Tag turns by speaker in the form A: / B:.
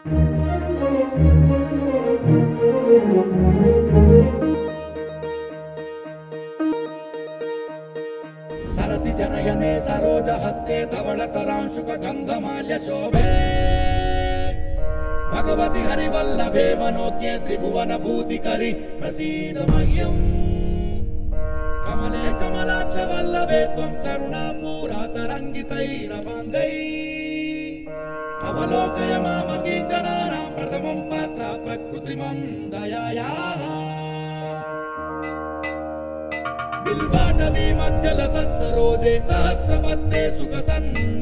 A: सरसि जनयने सरोज हस्ते धवलतरांशुक गंधमाल्य शोभे भगवति हरिवल्लभे मनोज्ञे त्रिभुवन भूतिकरि प्रसीद मह्यं कमले कमलाक्ष वल्लभे त्वं करुणापूरा तरंगितैरवाङ्गै अवलोकय मामकी जनानां प्रथमं पात्र प्रकृतिमं दयायाः बिल्वाटवी मध्यलसत्सरोजे सहस्रपत्रे सुखसन्